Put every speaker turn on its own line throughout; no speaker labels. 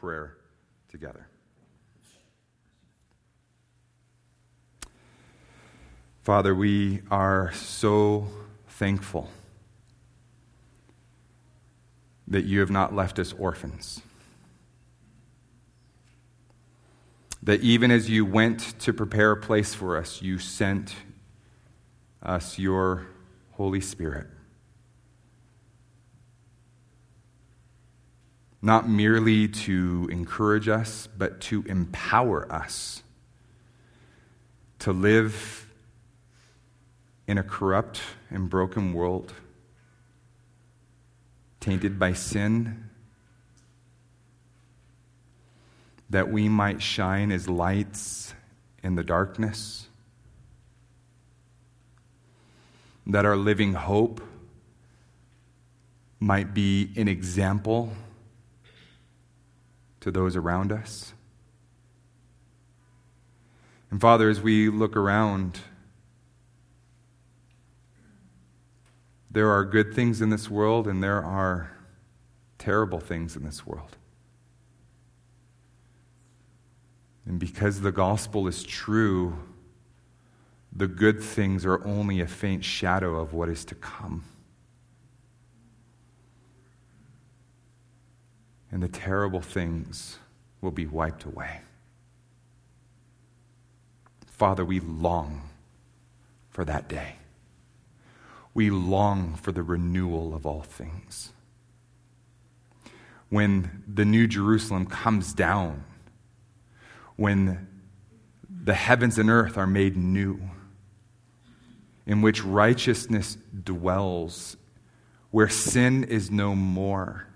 prayer together. Father, we are so thankful that you have not left us orphans. That even as you went to prepare a place for us, you sent us your Holy Spirit. Not merely to encourage us, but to empower us to live in a corrupt and broken world, tainted by sin, that we might shine as lights in the darkness, that our living hope might be an example to those around us. And Father, as we look around, there are good things in this world and there are terrible things in this world. And because the gospel is true, the good things are only a faint shadow of what is to come. And the terrible things will be wiped away. Father, we long for that day. We long for the renewal of all things. When the New Jerusalem comes down, when the heavens and earth are made new, in which righteousness dwells, where sin is no more,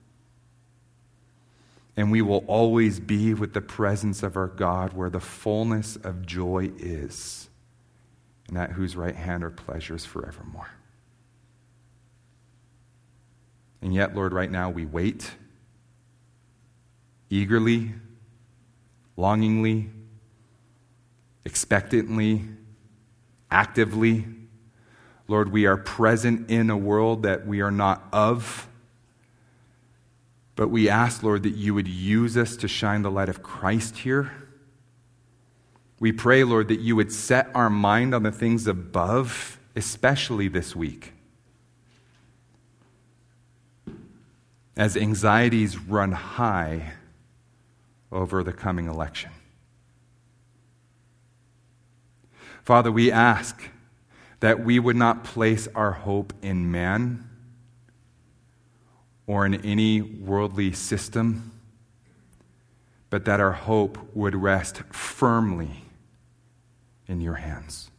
and we will always be with the presence of our God, where the fullness of joy is, and at whose right hand are pleasures forevermore. And yet, Lord, right now we wait eagerly, longingly, expectantly, actively. Lord, we are present in a world that we are not of. But we ask, Lord, that you would use us to shine the light of Christ here. We pray, Lord, that you would set our mind on the things above, especially this week. As anxieties run high over the coming election. Father, we ask that we would not place our hope in man or in any worldly system, but that our hope would rest firmly in your hands.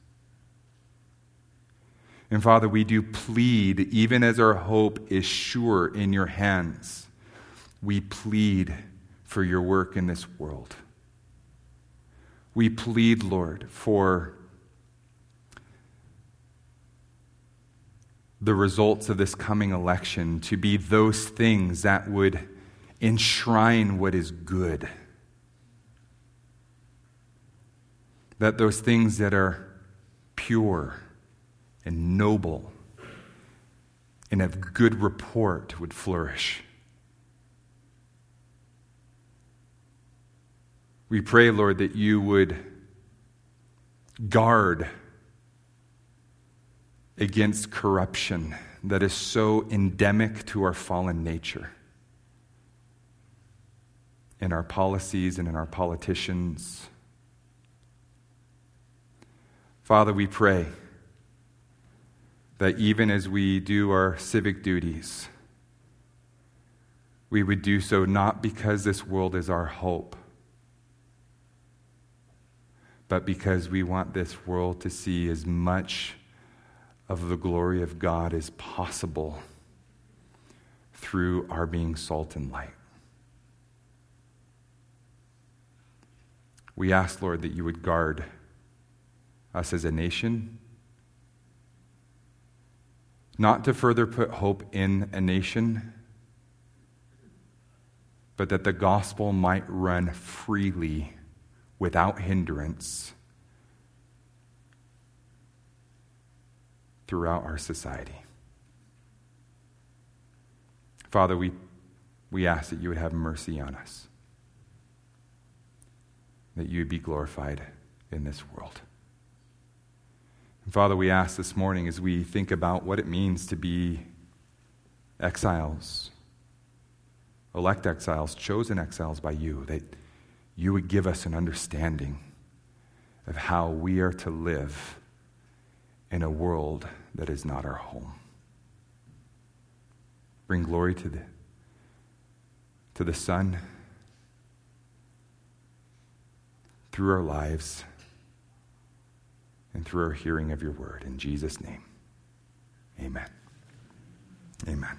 And Father, we do plead, even as our hope is sure in your hands, we plead for your work in this world. We plead, Lord, for the results of this coming election to be those things that would enshrine what is good. That those things that are pure and noble and of good report would flourish. We pray, Lord, that you would guard against corruption that is so endemic to our fallen nature in our policies and in our politicians. Father, we pray that even as we do our civic duties, we would do so not because this world is our hope, but because we want this world to see as much of the glory of God as possible through our being salt and light. We ask, Lord, that you would guard us as a nation, not to further put hope in a nation, but that the gospel might run freely without hindrance throughout our society. Father, we ask that you would have mercy on us. that you be glorified in this world. And Father, we ask this morning as we think about what it means to be exiles, elect exiles, chosen exiles by you, that you would give us an understanding of how we are to live in a world that is not our home. Bring glory to the Son through our lives and through our hearing of your word. In Jesus' name, amen. Amen.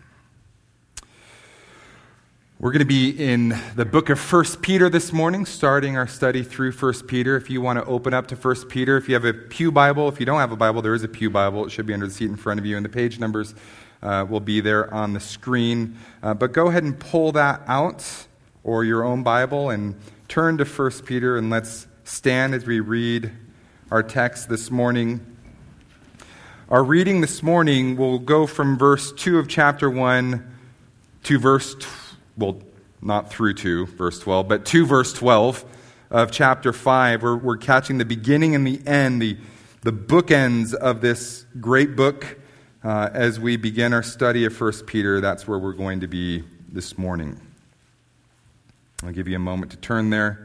We're going to be in the book of 1 Peter this morning, starting our study through 1 Peter. If you want to open up to 1 Peter, if you have a pew Bible, if you don't have a Bible, there is a pew Bible. It should be under the seat in front of you, and the page numbers will be there on the screen. But go ahead and pull that out, or your own Bible, and turn to 1 Peter, and let's stand as we read our text this morning. Our reading this morning will go from verse 2 of chapter 1 to not through to verse 12, but to verse 12 of chapter 5. We're catching the beginning and the end, the bookends of this great book as we begin our study of 1 Peter. That's where we're going to be this morning. I'll give you a moment to turn there.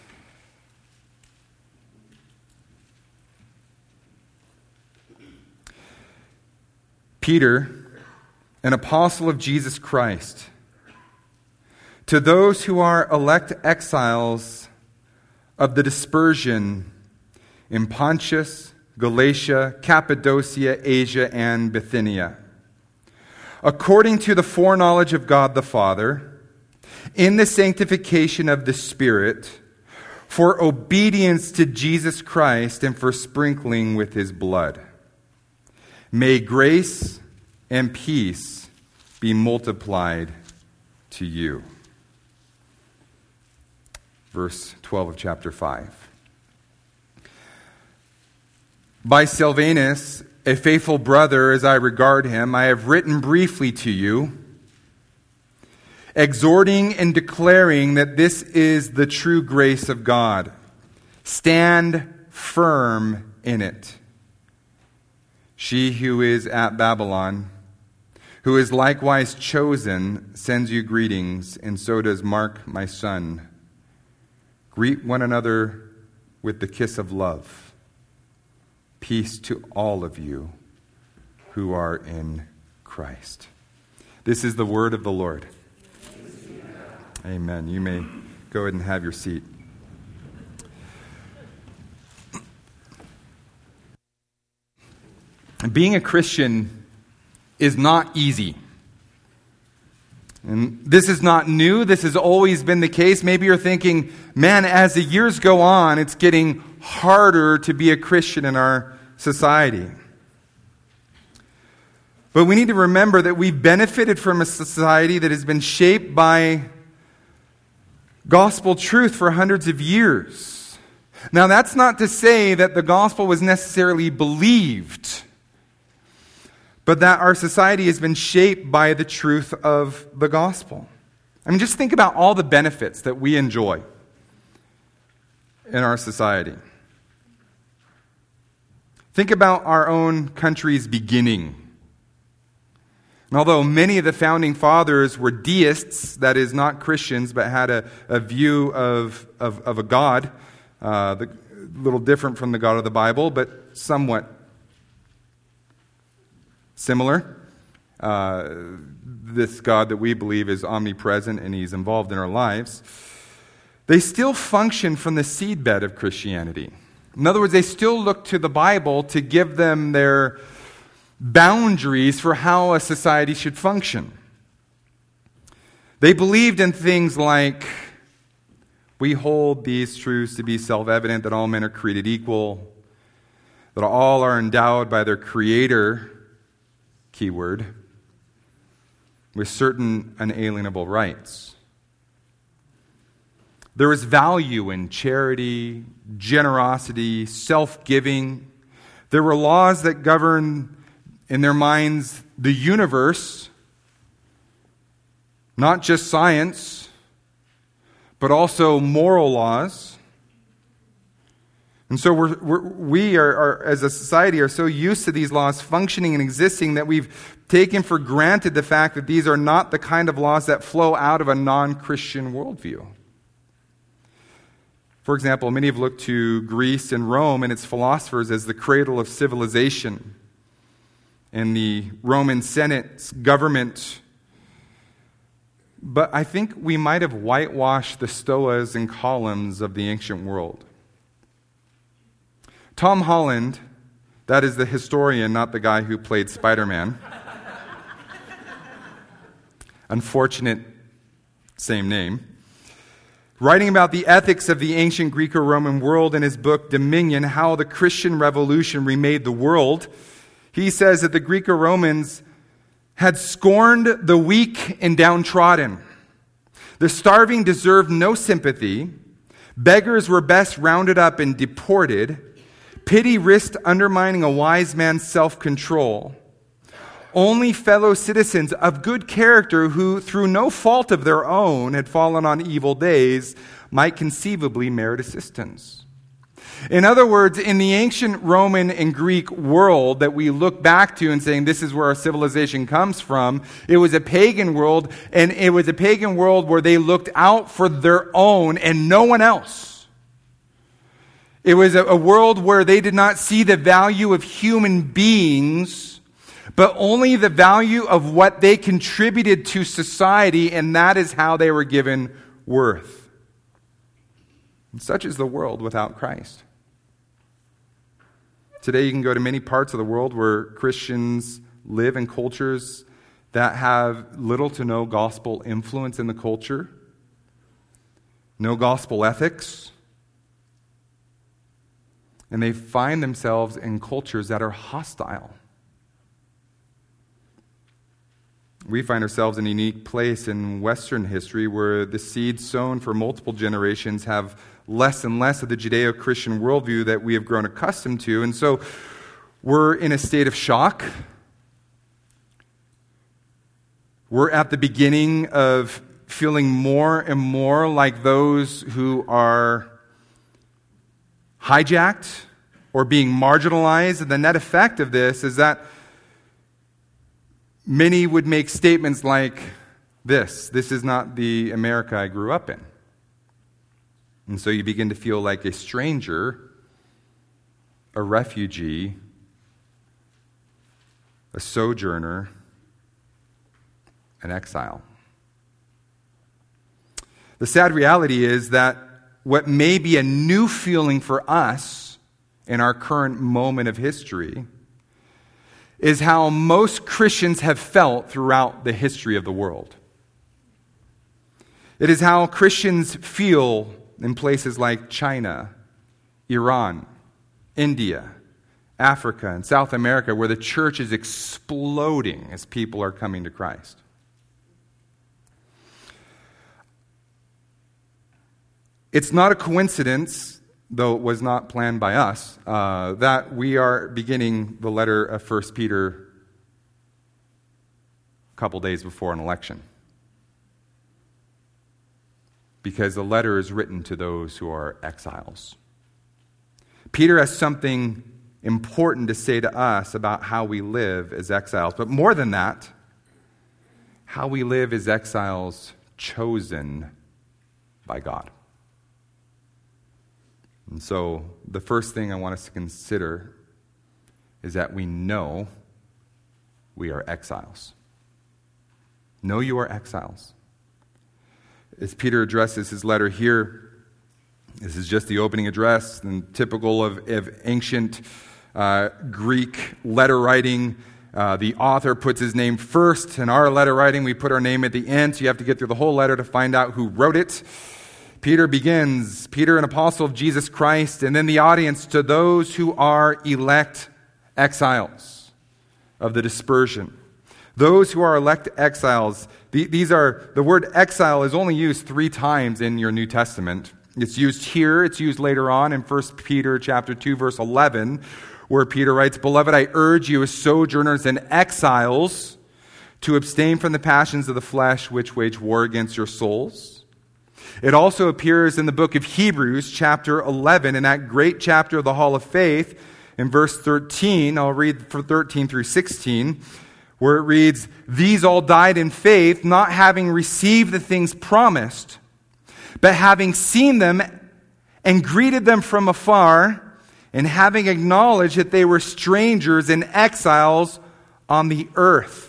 Peter, an apostle of Jesus Christ, to those who are elect exiles of the dispersion in Pontus, Galatia, Cappadocia, Asia, and Bithynia, according to the foreknowledge of God the Father, in the sanctification of the Spirit, for obedience to Jesus Christ and for sprinkling with his blood. May grace and peace be multiplied to you. Verse 12 of chapter 5. By Silvanus, a faithful brother as I regard him, I have written briefly to you, exhorting and declaring that this is the true grace of God. Stand firm in it. She who is at Babylon, who is likewise chosen, sends you greetings, and so does Mark, my son. Greet one another with the kiss of love. Peace to all of you who are in Christ. This is the word of the Lord. Amen. You may go ahead and have your seat. Being a Christian is not easy. And this is not new. This has always been the case. Maybe you're thinking, man, as the years go on, it's getting harder to be a Christian in our society. But we need to remember that we've benefited from a society that has been shaped by gospel truth for hundreds of years. Now, that's not to say that the gospel was necessarily believed, but that our society has been shaped by the truth of the gospel. I mean, just think about all the benefits that we enjoy in our society. Think about our own country's beginning. And although many of the founding fathers were deists, that is, not Christians, but had a view of a God, a little different from the God of the Bible, but somewhat similar. This God that we believe is omnipresent and he's involved in our lives. They still function from the seedbed of Christianity. In other words, they still look to the Bible to give them their boundaries for how a society should function. They believed in things like, we hold these truths to be self-evident, that all men are created equal, that all are endowed by their Creator, keyword, with certain unalienable rights. There is value in charity, generosity, self-giving. There were laws that govern, in their minds, the universe, not just science, but also moral laws. And so we are, as a society, are so used to these laws functioning and existing that we've taken for granted the fact that these are not the kind of laws that flow out of a non-Christian worldview. For example, many have looked to Greece and Rome and its philosophers as the cradle of civilization, and the Roman Senate's government. But I think we might have whitewashed the stoas and columns of the ancient world. Tom Holland, that is the historian, not the guy who played Spider-Man. Unfortunate, same name. Writing about the ethics of the ancient Greco-Roman world in his book Dominion, How the Christian Revolution Remade the World, he says that the Greco-Romans had scorned the weak and downtrodden. The starving deserved no sympathy. Beggars were best rounded up and deported. Pity risked undermining a wise man's self-control. Only fellow citizens of good character who, through no fault of their own, had fallen on evil days, might conceivably merit assistance. In other words, in the ancient Roman and Greek world that we look back to and saying this is where our civilization comes from, it was a pagan world, and it was a pagan world where they looked out for their own and no one else. It was a world where they did not see the value of human beings, but only the value of what they contributed to society, and that is how they were given worth. And such is the world without Christ. Today you can go to many parts of the world where Christians live in cultures that have little to no gospel influence in the culture, no gospel ethics, and they find themselves in cultures that are hostile. We find ourselves in a unique place in Western history where the seeds sown for multiple generations have less and less of the Judeo-Christian worldview that we have grown accustomed to. And so we're in a state of shock. We're at the beginning of feeling more and more like those who are hijacked or being marginalized. And the net effect of this is that many would make statements like this is not the America I grew up in. And so you begin to feel like a stranger, a refugee, a sojourner, an exile. The sad reality is that what may be a new feeling for us in our current moment of history is how most Christians have felt throughout the history of the world. It is how Christians feel in places like China, Iran, India, Africa, and South America, where the church is exploding as people are coming to Christ. It's not a coincidence, though it was not planned by us, that we are beginning the letter of 1 Peter a couple days before an election. Because the letter is written to those who are exiles. Peter has something important to say to us about how we live as exiles. But more than that, how we live as exiles chosen by God. And so the first thing I want us to consider is that we know we are exiles. Know you are exiles. As Peter addresses his letter here, this is just the opening address, and typical of ancient Greek letter writing. The author puts his name first. In our letter writing, we put our name at the end, so you have to get through the whole letter to find out who wrote it. Peter begins, Peter, an apostle of Jesus Christ, and then the audience to those who are elect exiles of the dispersion. Those who are elect exiles, the word exile is only used 3 times in your New Testament. It's used here, it's used later on in 1 Peter chapter 2, verse 11, where Peter writes, "Beloved, I urge you as sojourners and exiles to abstain from the passions of the flesh which wage war against your souls." It also appears in the book of Hebrews, chapter 11, in that great chapter of the Hall of Faith, in verse 13. I'll read from 13 through 16, where it reads, "These all died in faith, not having received the things promised, but having seen them and greeted them from afar, and having acknowledged that they were strangers and exiles on the earth.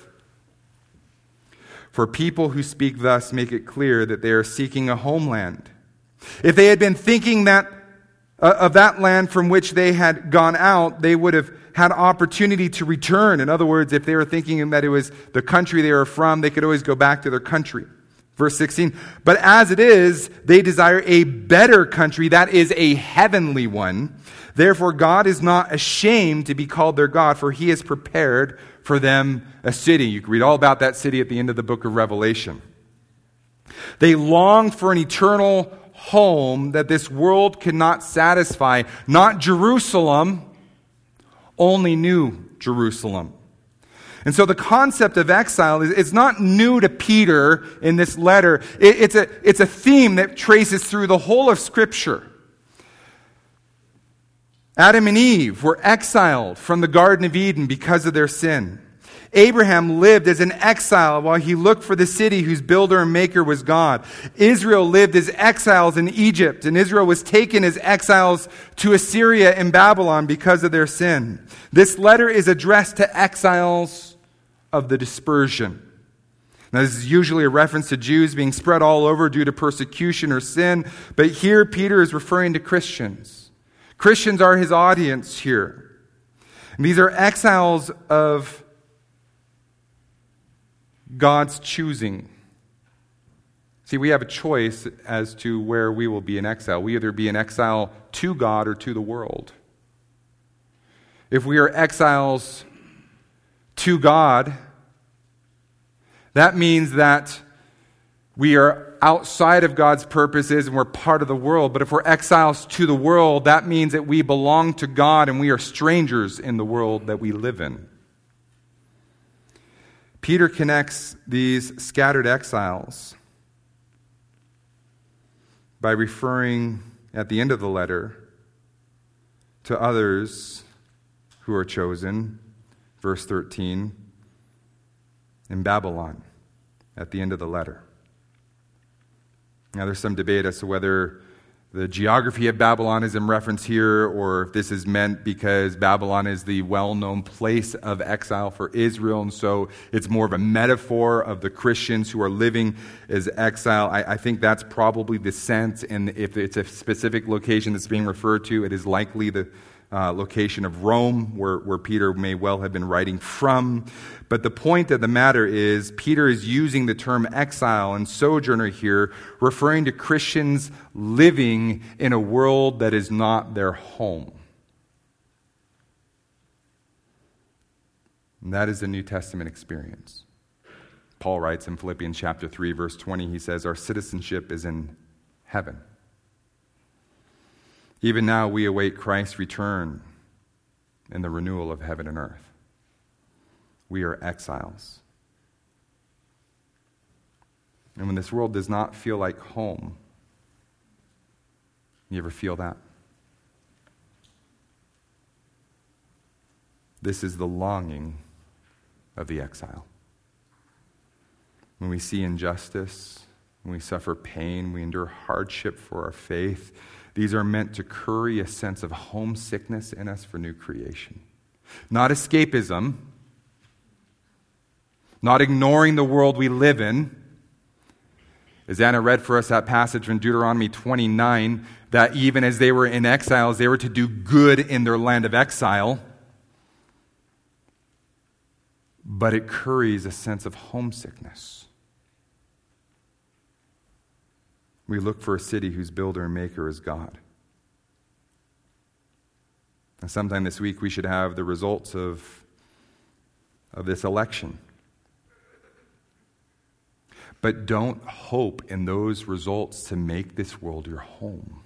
For people who speak thus make it clear that they are seeking a homeland. If they had been thinking that of that land from which they had gone out, they would have had opportunity to return. In other words, if they were thinking that it was the country they were from, they could always go back to their country." Verse 16, "But as it is, they desire a better country, that is a heavenly one. Therefore God is not ashamed to be called their God, for he has prepared for them a city." You can read all about that city at the end of the book of Revelation. They long for an eternal home that this world cannot satisfy. Not Jerusalem, only New Jerusalem. And so the concept of exile is not new to Peter in this letter. It's a theme that traces through the whole of Scripture. Adam and Eve were exiled from the Garden of Eden because of their sin. Abraham lived as an exile while he looked for the city whose builder and maker was God. Israel lived as exiles in Egypt, and Israel was taken as exiles to Assyria and Babylon because of their sin. This letter is addressed to exiles of the dispersion. Now, this is usually a reference to Jews being spread all over due to persecution or sin, but here Peter is referring to Christians. Christians are his audience here. And these are exiles of God's choosing. See, we have a choice as to where we will be in exile. We either be in exile to God or to the world. If we are exiles to God, that means that we are outside of God's purposes and we're part of the world. But if we're exiles to the world, that means that we belong to God and we are strangers in the world that we live in. Peter connects these scattered exiles by referring at the end of the letter to others who are chosen, verse 13, in Babylon at the end of the letter. Now, there's some debate as to whether the geography of Babylon is in reference here, or if this is meant because Babylon is the well-known place of exile for Israel, and so it's more of a metaphor of the Christians who are living as exile. I think that's probably the sense, and if it's a specific location that's being referred to, it is likely the location of Rome, where Peter may well have been writing from. But the point of the matter is, Peter is using the term exile and sojourner here, referring to Christians living in a world that is not their home. And that is the New Testament experience. Paul writes in Philippians chapter 3, verse 20, he says, "Our citizenship is in heaven. Even now we await Christ's return and the renewal of heaven and earth." We are exiles. And when this world does not feel like home, you ever feel that? This is the longing of the exile. When we see injustice, when we suffer pain, we endure hardship for our faith, these are meant to curry a sense of homesickness in us for new creation. Not escapism, not ignoring the world we live in. As Anna read for us that passage from Deuteronomy 29, that even as they were in exiles, they were to do good in their land of exile. But it curries a sense of homesickness. We look for a city whose builder and maker is God. And sometime this week we should have the results of this election. But don't hope in those results to make this world your home.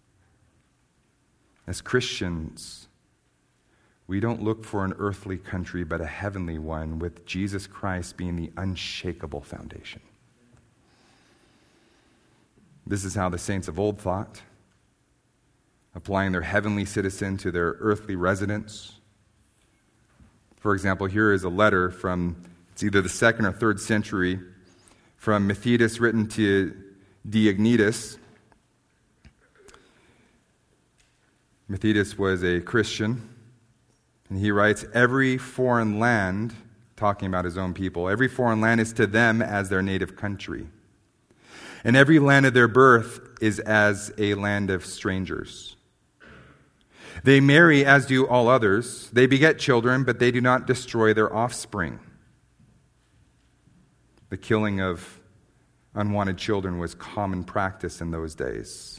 As Christians, we don't look for an earthly country, but a heavenly one, with Jesus Christ being the unshakable foundation. This is how the saints of old thought, applying their heavenly citizen to their earthly residence. For example, here is a letter from, it's either the 2nd or 3rd century, from Methodius written to Diognetus. Methodius was a Christian, and he writes, every foreign land, talking about his own people, every foreign land is to them as their native country. And every land of their birth is as a land of strangers. They marry as do all others. They beget children, but they do not destroy their offspring. The killing of unwanted children was common practice in those days.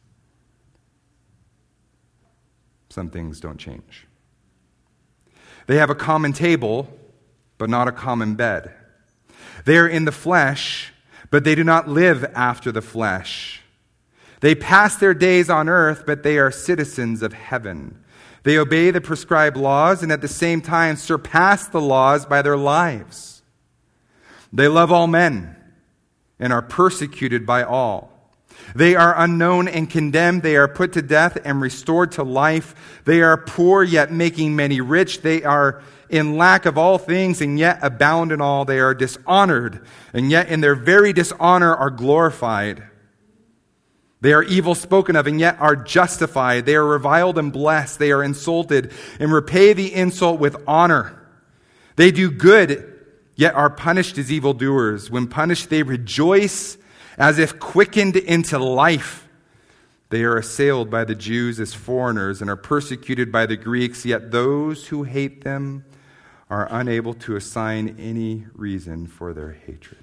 Some things don't change. They have a common table, but not a common bed. They are in the flesh, but they do not live after the flesh. They pass their days on earth, but they are citizens of heaven. They obey the prescribed laws and at the same time surpass the laws by their lives. They love all men and are persecuted by all. They are unknown and condemned. They are put to death and restored to life. They are poor, yet making many rich. They are in lack of all things, and yet abound in all. They are dishonored, and yet in their very dishonor are glorified. They are evil spoken of, and yet are justified. They are reviled and blessed. They are insulted, and repay the insult with honor. They do good, yet are punished as evildoers. When punished, they rejoice as if quickened into life. They are assailed by the Jews as foreigners and are persecuted by the Greeks, yet those who hate them are unable to assign any reason for their hatred.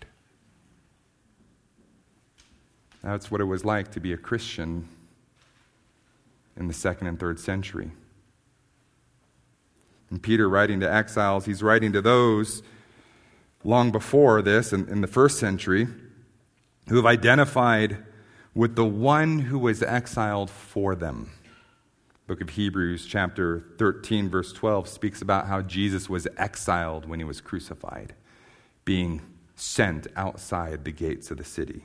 That's what it was like to be a Christian in the 2nd and 3rd century. And Peter, writing to exiles, he's writing to those long before this, in the 1st century, who have identified with the one who was exiled for them. Book of Hebrews, chapter 13, verse 12, speaks about how Jesus was exiled when he was crucified, being sent outside the gates of the city.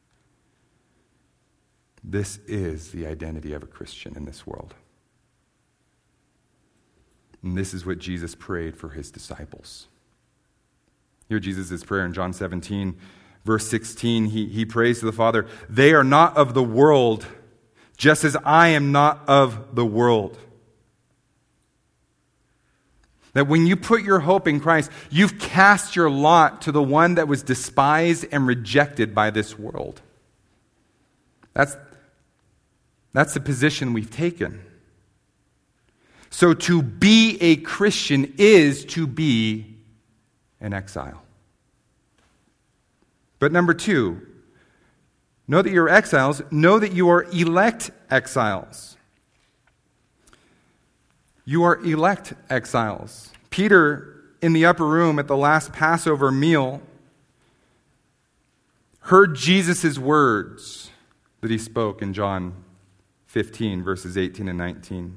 This is the identity of a Christian in this world. And this is what Jesus prayed for his disciples. Hear Jesus' prayer in John 17, verse 16. He prays to the Father, "They are not of the world, just as I am not of the world." That when you put your hope in Christ, you've cast your lot to the one that was despised and rejected by this world. That's the position we've taken. So to be a Christian is to be an exile. But number two, know that you're exiles. Know that you are elect exiles. You are elect exiles. Peter, in the upper room at the last Passover meal, heard Jesus' words that he spoke in John 15, verses 18 and 19.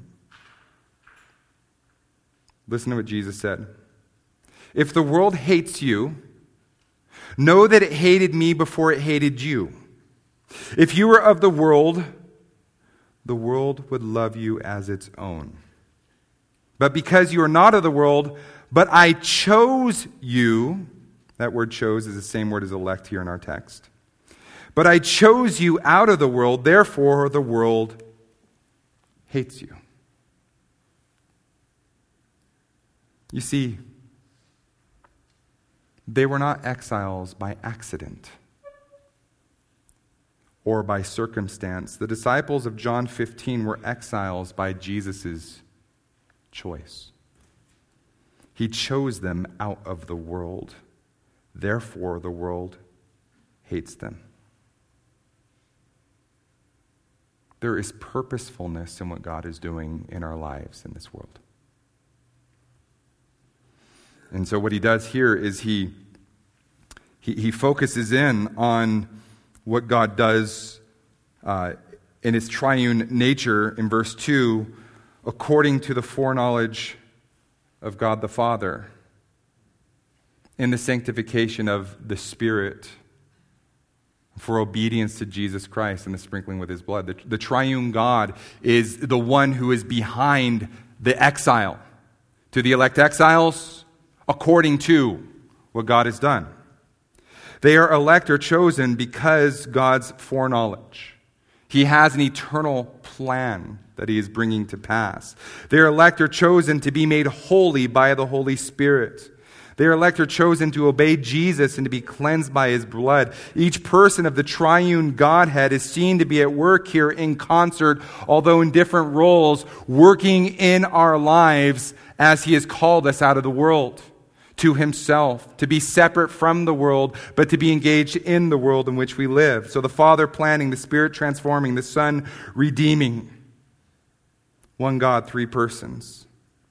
Listen to what Jesus said. "If the world hates you, know that it hated me before it hated you. If you were of the world would love you as its own. But because you are not of the world, but I chose you," that word chose is the same word as elect here in our text. "But I chose you out of the world, therefore the world hates you." You see, they were not exiles by accident or by circumstance. The disciples of John 15 were exiles by Jesus' choice. He chose them out of the world. Therefore, the world hates them. There is purposefulness in what God is doing in our lives in this world. And so what he does here is he focuses in on what God does in his triune nature in verse 2, according to the foreknowledge of God the Father, in the sanctification of the Spirit for obedience to Jesus Christ and the sprinkling with his blood. The triune God is the one who is behind the exile. To the elect exiles, according to what God has done. They are elect or chosen because God's foreknowledge. He has an eternal plan that he is bringing to pass. They are elect or chosen to be made holy by the Holy Spirit. They are elect or chosen to obey Jesus and to be cleansed by his blood. Each person of the triune Godhead is seen to be at work here in concert, although in different roles, working in our lives as he has called us out of the world to himself, to be separate from the world, but to be engaged in the world in which we live. So the Father planning, the Spirit transforming, the Son redeeming. One God, three persons.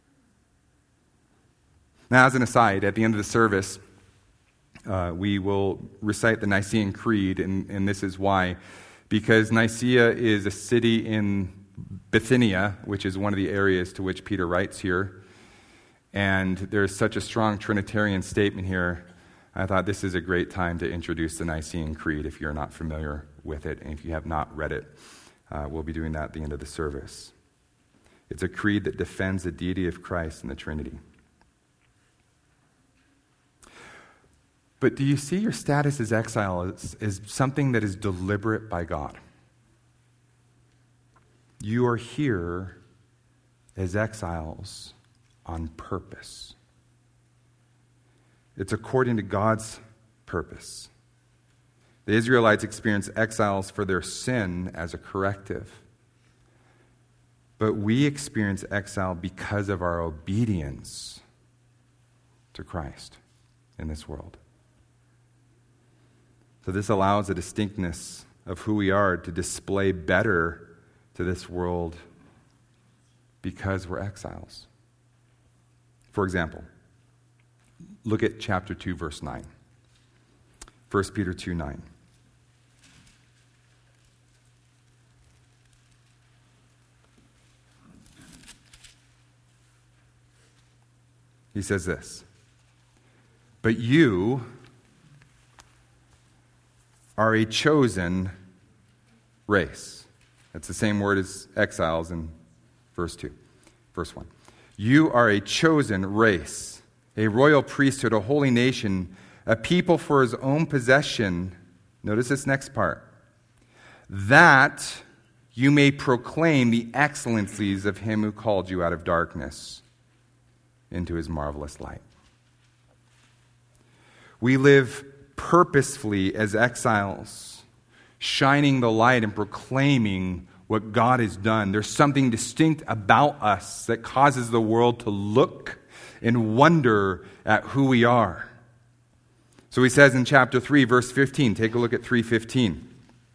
Now, as an aside, at the end of the service, we will recite the Nicene Creed, and this is why. Because Nicaea is a city in Bithynia, which is one of the areas to which Peter writes here. And there's such a strong Trinitarian statement here. I thought this is a great time to introduce the Nicene Creed if you're not familiar with it, and if you have not read it. We'll be doing that at the end of the service. It's a creed that defends the deity of Christ and the Trinity. But do you see your status as exile as something that is deliberate by God? You are here as exiles on purpose. It's according to God's purpose. The Israelites experienced exiles for their sin as a corrective. But we experience exile because of our obedience to Christ in this world. So this allows a distinctness of who we are to display better to this world because we're exiles. For example, look at chapter 2, verse 9. 1 Peter 2:9. He says this, "But you are a chosen race." That's the same word as exiles in verse 1. "You are a chosen race, a royal priesthood, a holy nation, a people for his own possession." Notice this next part. "That you may proclaim the excellencies of him who called you out of darkness into his marvelous light." We live purposefully as exiles, shining the light and proclaiming what God has done. There's something distinct about us that causes the world to look and wonder at who we are. So he says in chapter 3, verse 15, take a look at 3:15.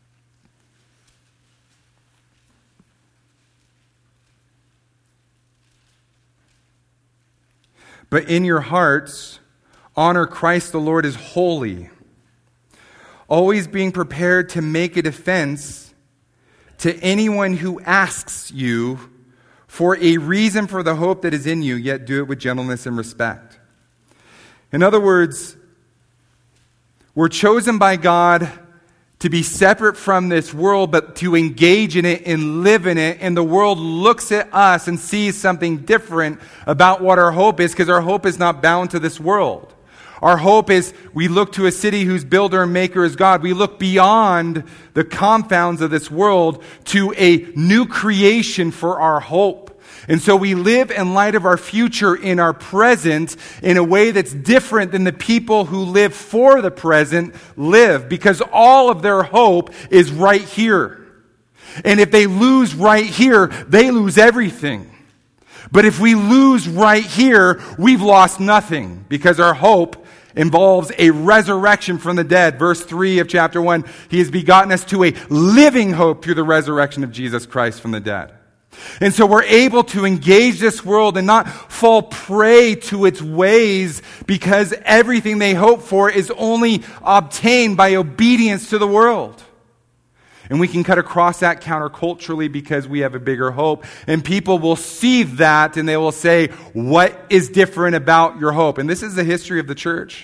"But in your hearts, honor Christ the Lord as holy, always being prepared to make a defense to anyone who asks you for a reason for the hope that is in you, yet do it with gentleness and respect." In other words, we're chosen by God to be separate from this world, but to engage in it and live in it. And the world looks at us and sees something different about what our hope is, because our hope is not bound to this world. Our hope is we look to a city whose builder and maker is God. We look beyond the confounds of this world to a new creation for our hope. And so we live in light of our future in our present in a way that's different than the people who live for the present live, because all of their hope is right here. And if they lose right here, they lose everything. But if we lose right here, we've lost nothing, because our hope involves a resurrection from the dead. Verse 3 of chapter 1, he has begotten us to a living hope through the resurrection of Jesus Christ from the dead. And so we're able to engage this world and not fall prey to its ways, because everything they hope for is only obtained by obedience to the world. And we can cut across that counterculturally because we have a bigger hope. And people will see that and they will say, "What is different about your hope?" And this is the history of the church.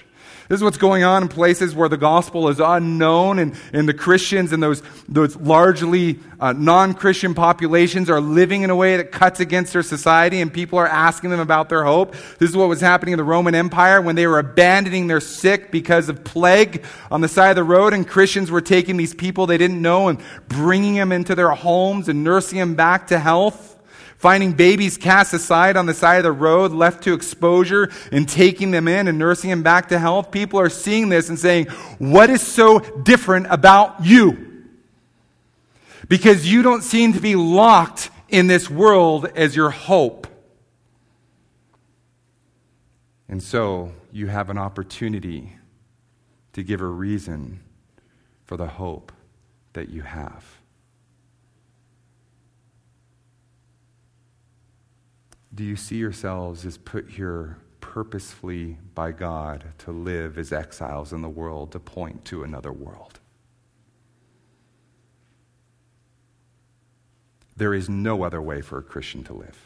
This is what's going on in places where the gospel is unknown, and the Christians and those largely non-Christian populations are living in a way that cuts against their society, and people are asking them about their hope. This is what was happening in the Roman Empire when they were abandoning their sick because of plague on the side of the road, and Christians were taking these people they didn't know and bringing them into their homes and nursing them back to health. Finding babies cast aside on the side of the road, left to exposure, and taking them in and nursing them back to health. People are seeing this and saying, what is so different about you? Because you don't seem to be locked in this world as your hope. And so you have an opportunity to give a reason for the hope that you have. Do you see yourselves as put here purposefully by God to live as exiles in the world, to point to another world? There is no other way for a Christian to live.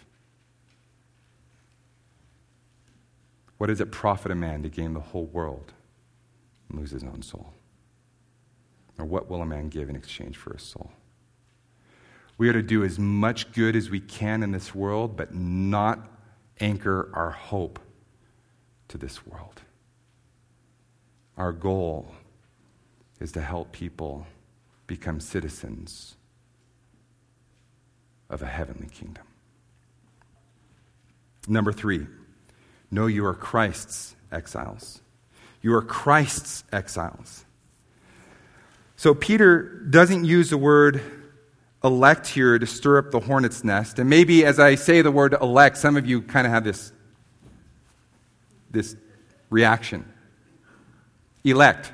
What does it profit a man to gain the whole world and lose his own soul? Or what will a man give in exchange for his soul? We are to do as much good as we can in this world, but not anchor our hope to this world. Our goal is to help people become citizens of a heavenly kingdom. Number 3, know you are Christ's exiles. You are Christ's exiles. So Peter doesn't use the word elect here to stir up the hornet's nest. And maybe as I say the word elect, some of you kind of have this reaction. Elect.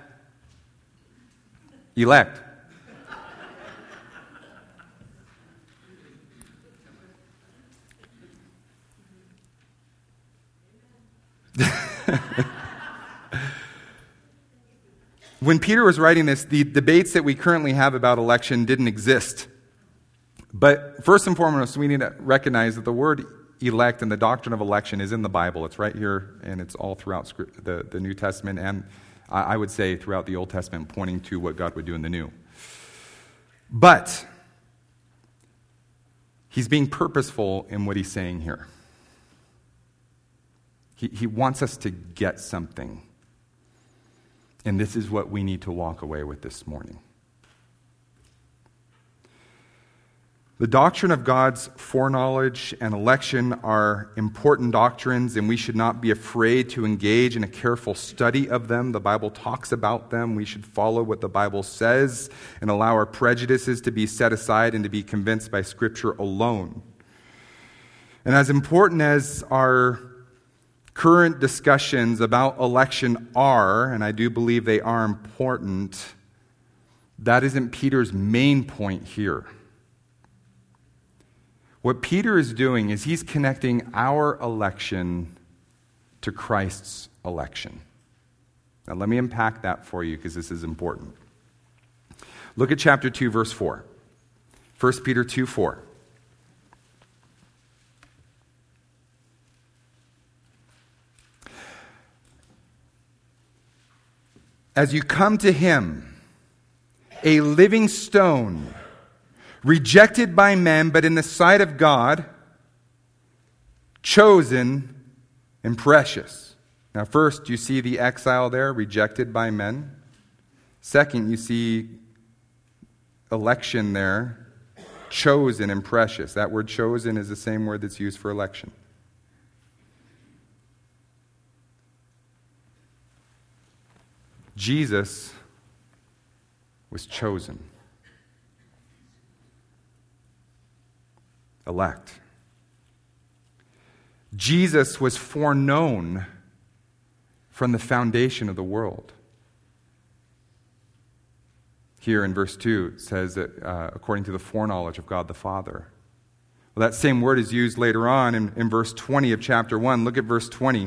When Peter was writing this, the debates that we currently have about election didn't exist. But first and foremost, we need to recognize that the word elect and the doctrine of election is in the Bible. It's right here, and it's all throughout the New Testament, and I would say throughout the Old Testament, pointing to what God would do in the New. But he's being purposeful in what he's saying here. He wants us to get something. And this is what we need to walk away with this morning. The doctrine of God's foreknowledge and election are important doctrines, and we should not be afraid to engage in a careful study of them. The Bible talks about them. We should follow what the Bible says and allow our prejudices to be set aside and to be convinced by Scripture alone. And as important as our current discussions about election are, and I do believe they are important, that isn't Peter's main point here. What Peter is doing is he's connecting our election to Christ's election. Now let me unpack that for you because this is important. Look at chapter 2, verse 4. 1 Peter 2:4. As you come to him, a living stone, rejected by men, but in the sight of God, chosen and precious. Now, first, you see the exile there, rejected by men. Second, you see election there, chosen and precious. That word chosen is the same word that's used for election. Jesus was chosen. Elect. Jesus was foreknown from the foundation of the world. Here in verse 2, it says that according to the foreknowledge of God the Father. Well, that same word is used later on in verse 20 of chapter 1. Look at verse 20.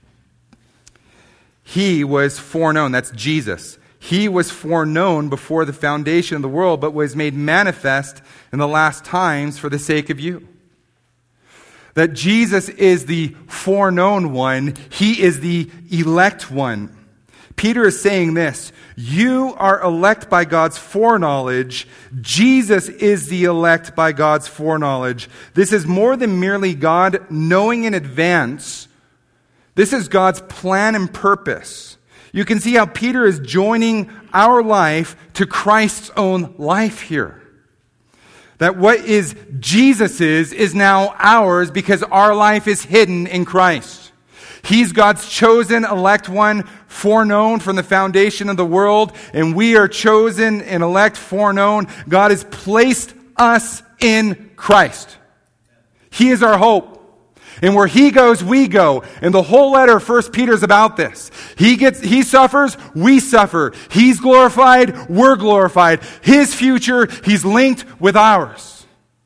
He was foreknown. That's Jesus. He was foreknown before the foundation of the world, but was made manifest in the last times for the sake of you. That Jesus is the foreknown one. He is the elect one. Peter is saying this: you are elect by God's foreknowledge. Jesus is the elect by God's foreknowledge. This is more than merely God knowing in advance. This is God's plan and purpose. You can see how Peter is joining our life to Christ's own life here. That what is Jesus's is now ours because our life is hidden in Christ. He's God's chosen elect one, foreknown from the foundation of the world, and we are chosen and elect foreknown. God has placed us in Christ. He is our hope. And where He goes, we go. And the whole letter of 1 Peter is about this. He suffers, we suffer. He's glorified, we're glorified. His future, He's linked with ours.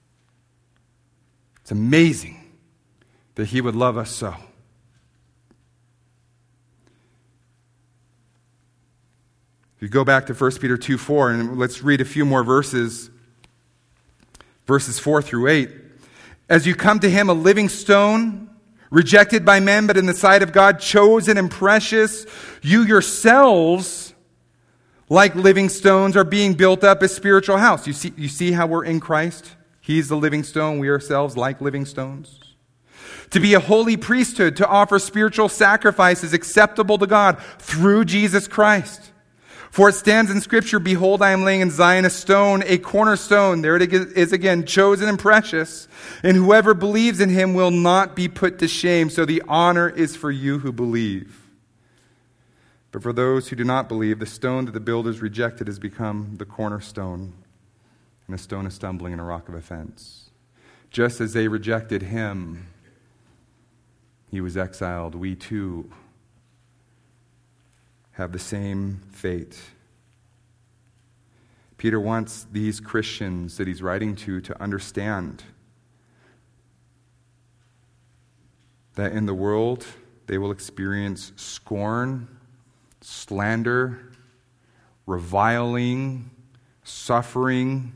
It's amazing that He would love us so. If you go back to 1 Peter 2:4, and let's read a few more verses 4 through 8. As you come to Him, a living stone, rejected by men, but in the sight of God, chosen and precious, you yourselves, like living stones, are being built up as spiritual house. You see how we're in Christ? He's the living stone. We ourselves like living stones. To be a holy priesthood, to offer spiritual sacrifices acceptable to God through Jesus Christ. For it stands in Scripture, behold, I am laying in Zion a stone, a cornerstone. There it is again, chosen and precious. And whoever believes in Him will not be put to shame. So the honor is for you who believe. But for those who do not believe, the stone that the builders rejected has become the cornerstone, and a stone of stumbling and a rock of offense. Just as they rejected Him, He was exiled. We too have the same fate. Peter wants these Christians that he's writing to understand that in the world they will experience scorn, slander, reviling, suffering,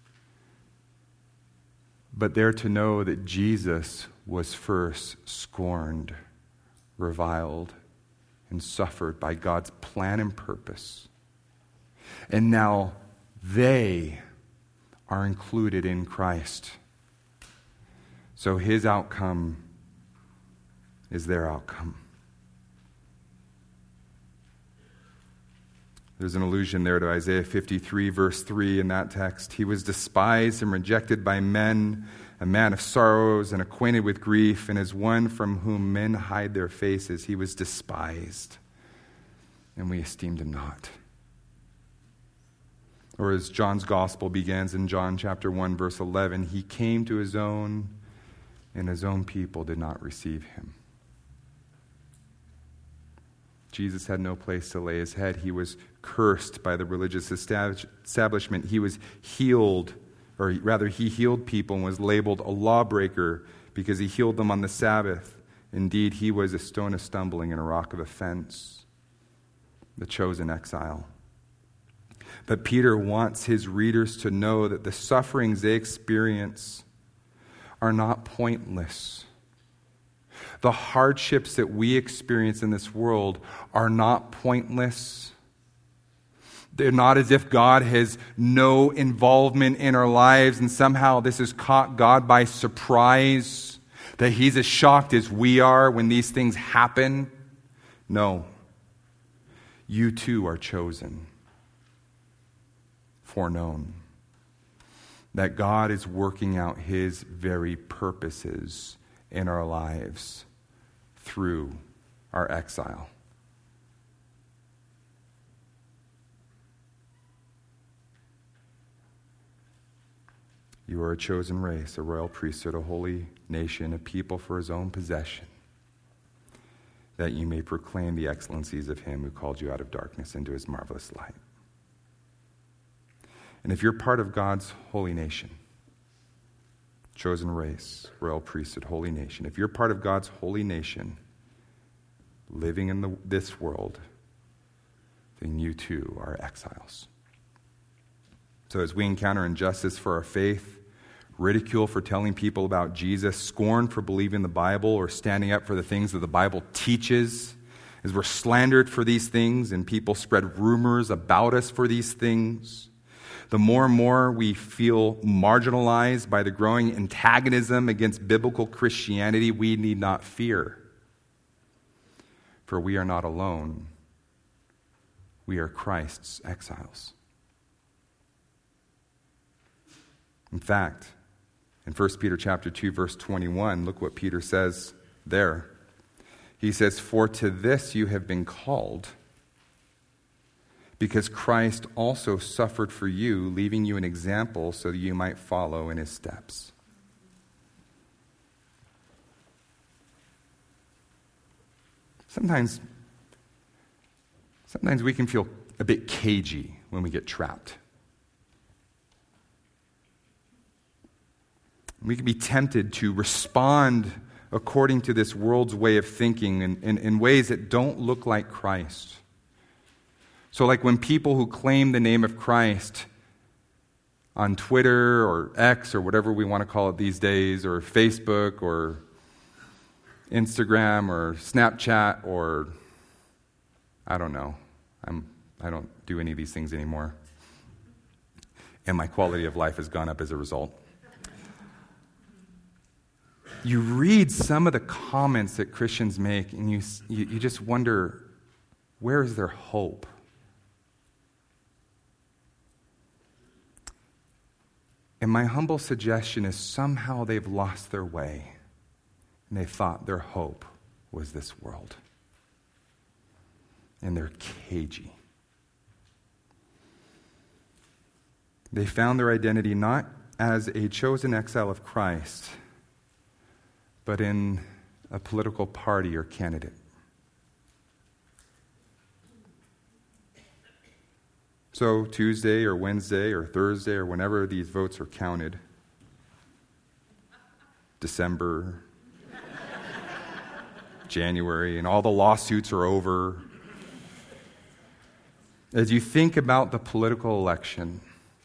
but they're to know that Jesus was first scorned, reviled, and suffered by God's plan and purpose. And now they are included in Christ. So His outcome is their outcome. There's an allusion there to Isaiah 53, verse 3 in that text. He was despised and rejected by men, a man of sorrows and acquainted with grief, and as one from whom men hide their faces. He was despised, and we esteemed Him not. Or as John's gospel begins in John chapter 1, verse 11, He came to His own, and His own people did not receive Him. Jesus had no place to lay His head. He was cursed by the religious establishment. He was healed, or rather, He healed people and was labeled a lawbreaker because He healed them on the Sabbath. Indeed, He was a stone of stumbling and a rock of offense, the chosen exile. But Peter wants his readers to know that the sufferings they experience are not pointless. The hardships that we experience in this world are not pointless. They're not as if God has no involvement in our lives and somehow this has caught God by surprise, that He's as shocked as we are when these things happen. No. You too are chosen, foreknown, that God is working out His very purposes in our lives through our exile. You are a chosen race, a royal priesthood, a holy nation, a people for His own possession, that you may proclaim the excellencies of Him who called you out of darkness into His marvelous light. And if you're part of God's holy nation, chosen race, royal priesthood, holy nation, if you're part of God's holy nation, living in this world, then you too are exiles. So as we encounter injustice for our faith, ridicule for telling people about Jesus, scorn for believing the Bible or standing up for the things that the Bible teaches, as we're slandered for these things and people spread rumors about us for these things, the more and more we feel marginalized by the growing antagonism against biblical Christianity, we need not fear. For we are not alone. We are Christ's exiles. In fact, in 1 Peter chapter 2, verse 21, look what Peter says there. He says, "For to this you have been called, because Christ also suffered for you, leaving you an example so that you might follow in his steps." Sometimes we can feel a bit cagey when we get trapped. We can be tempted to respond according to this world's way of thinking in ways that don't look like Christ. So like when people who claim the name of Christ on Twitter or X or whatever we want to call it these days, or Facebook or Instagram or Snapchat or I don't know. I don't do any of these things anymore. And my quality of life has gone up as a result. You read some of the comments that Christians make and you just wonder, where is their hope? And my humble suggestion is somehow they've lost their way and they thought their hope was this world. And they're cagey. They found their identity not as a chosen exile of Christ, but in a political party or candidate. So Tuesday or Wednesday or Thursday or whenever these votes are counted, December, January, and all the lawsuits are over, as you think about the political election,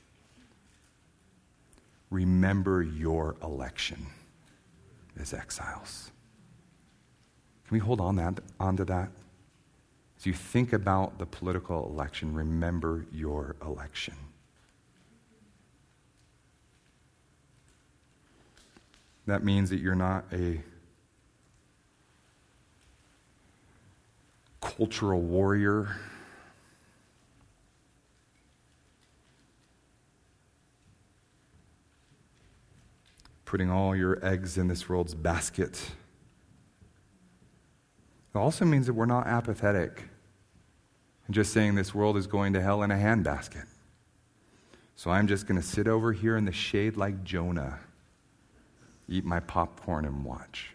remember your election as exiles. Can we hold on to that? As you think about the political election, remember your election. That means that you're not a cultural warrior. Putting all your eggs in this world's basket. It also means that we're not apathetic and just saying this world is going to hell in a handbasket. So I'm just going to sit over here in the shade like Jonah, eat my popcorn and watch.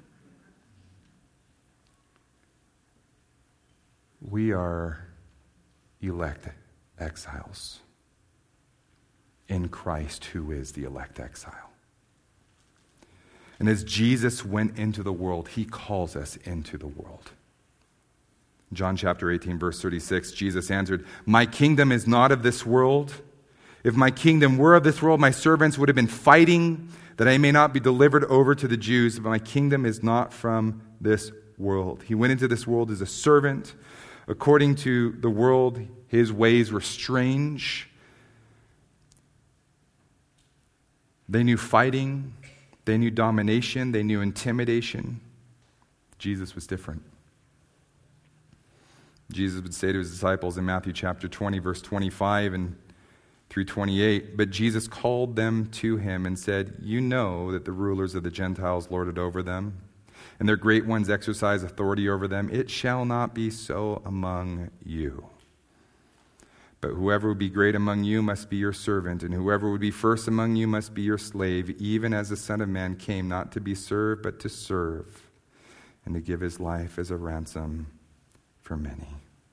We are elect exiles in Christ, who is the elect exile. And as Jesus went into the world, he calls us into the world. John chapter 18, verse 36, Jesus answered, "My kingdom is not of this world. If my kingdom were of this world, my servants would have been fighting that I may not be delivered over to the Jews, but my kingdom is not from this world." He went into this world as a servant. According to the world, his ways were strange. They knew fighting. They knew domination. They knew intimidation. Jesus was different. Jesus would say to his disciples in Matthew chapter 20, verse 25 and through 28, "But Jesus called them to him and said, 'You know that the rulers of the Gentiles lord it over them, and their great ones exercise authority over them. It shall not be so among you. But whoever would be great among you must be your servant, and whoever would be first among you must be your slave, even as the Son of Man came not to be served, but to serve, and to give his life as a ransom for many.'"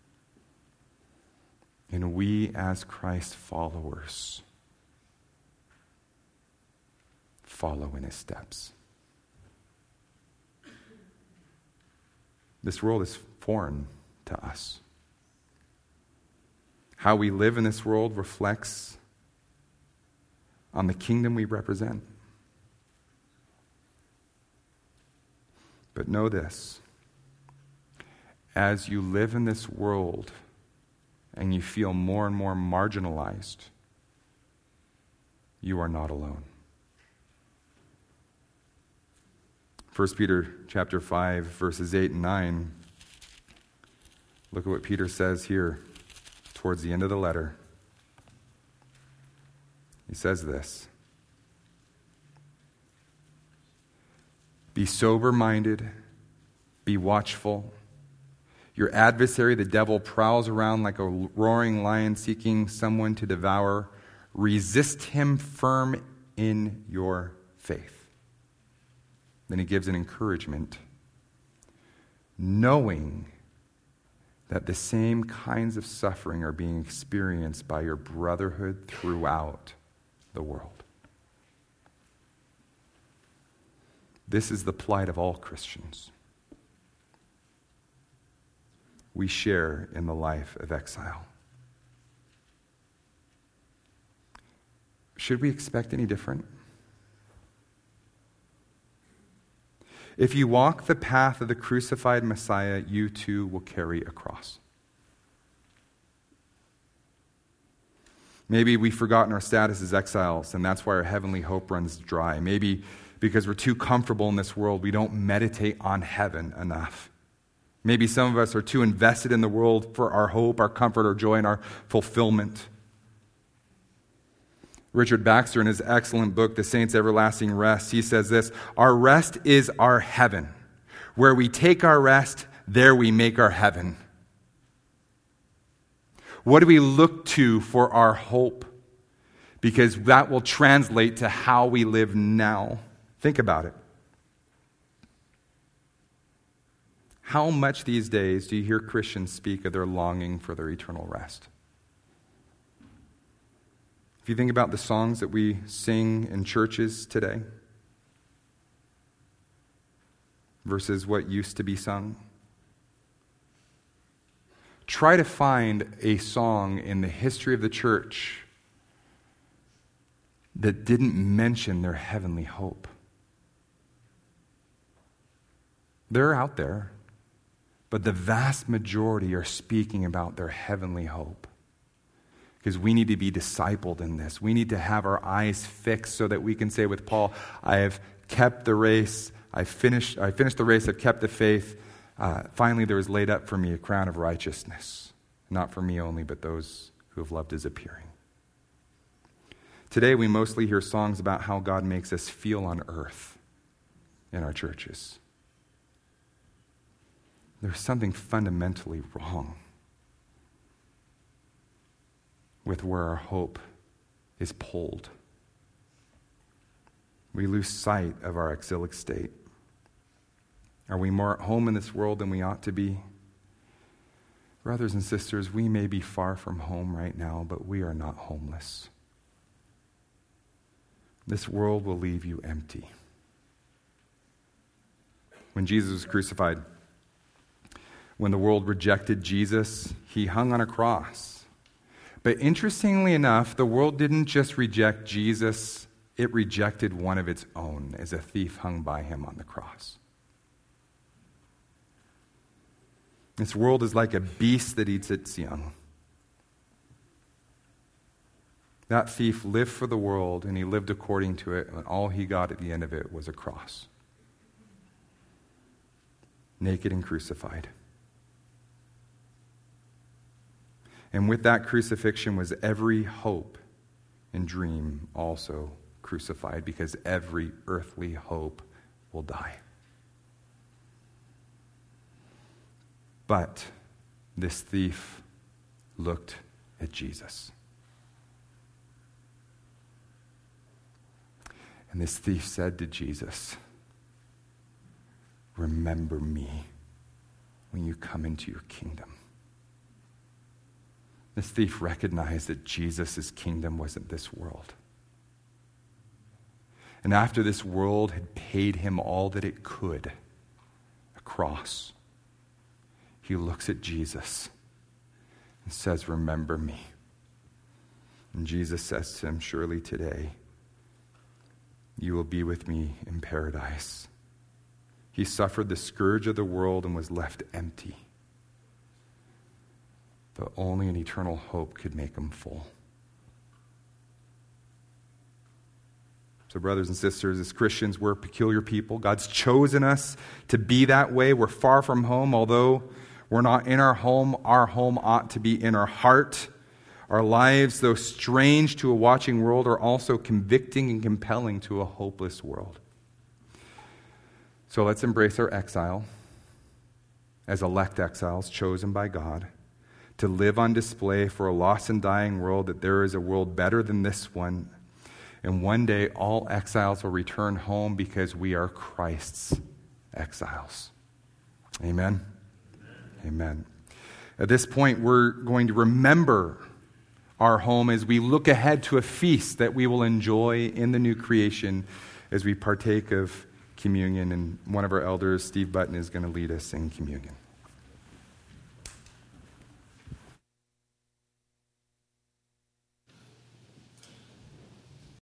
And we, as Christ followers, follow in his steps. This world is foreign to us. How we live in this world reflects on the kingdom we represent. But know this: as you live in this world and you feel more and more marginalized, you are not alone. 1 Peter chapter 5, verses 8 and 9. Look at what Peter says here towards the end of the letter. He says this: "Be sober-minded, be watchful. Your adversary, the devil, prowls around like a roaring lion seeking someone to devour. Resist him firm in your faith." Then he gives an encouragement, knowing that the same kinds of suffering are being experienced by your brotherhood throughout the world. This is the plight of all Christians. We share in the life of exile. Should we expect any different? If you walk the path of the crucified Messiah, you too will carry a cross. Maybe we've forgotten our status as exiles, and that's why our heavenly hope runs dry. Maybe because we're too comfortable in this world, we don't meditate on heaven enough. Maybe some of us are too invested in the world for our hope, our comfort, our joy, and our fulfillment. Richard Baxter, in his excellent book, The Saints' Everlasting Rest, he says this: "Our rest is our heaven. Where we take our rest, there we make our heaven." What do we look to for our hope? Because that will translate to how we live now. Think about it. How much these days do you hear Christians speak of their longing for their eternal rest? If you think about the songs that we sing in churches today versus what used to be sung, try to find a song in the history of the church that didn't mention their heavenly hope. They're out there, but the vast majority are speaking about their heavenly hope. Because we need to be discipled in this. We need to have our eyes fixed so that we can say with Paul, "I have kept the race, I finished the race, I've kept the faith. Finally there was laid up for me a crown of righteousness, not for me only, but those who have loved his appearing." Today we mostly hear songs about how God makes us feel on earth in our churches. There's something fundamentally wrong with where our hope is pulled. We lose sight of our exilic state. Are we more at home in this world than we ought to be? Brothers and sisters, we may be far from home right now, but we are not homeless. This world will leave you empty. When Jesus was crucified, when the world rejected Jesus, he hung on a cross. But interestingly enough, the world didn't just reject Jesus, it rejected one of its own as a thief hung by him on the cross. This world is like a beast that eats its young. That thief lived for the world, and he lived according to it, and all he got at the end of it was a cross. Naked and crucified. And with that crucifixion was every hope and dream also crucified, because every earthly hope will die. But this thief looked at Jesus. And this thief said to Jesus, "Remember me when you come into your kingdom." This thief recognized that Jesus' kingdom wasn't this world. And after this world had paid him all that it could, a cross, he looks at Jesus and says, "Remember me." And Jesus says to him, "Surely today you will be with me in paradise." He suffered the scourge of the world and was left empty. but only an eternal hope could make them full. So brothers and sisters, as Christians, we're a peculiar people. God's chosen us to be that way. We're far from home. Although we're not in our home ought to be in our heart. Our lives, though strange to a watching world, are also convicting and compelling to a hopeless world. So let's embrace our exile as elect exiles chosen by God to live on display for a lost and dying world, that there is a world better than this one. And one day, all exiles will return home because we are Christ's exiles. Amen? Amen. At this point, we're going to remember our home as we look ahead to a feast that we will enjoy in the new creation as we partake of communion. And one of our elders, Steve Button, is going to lead us in communion.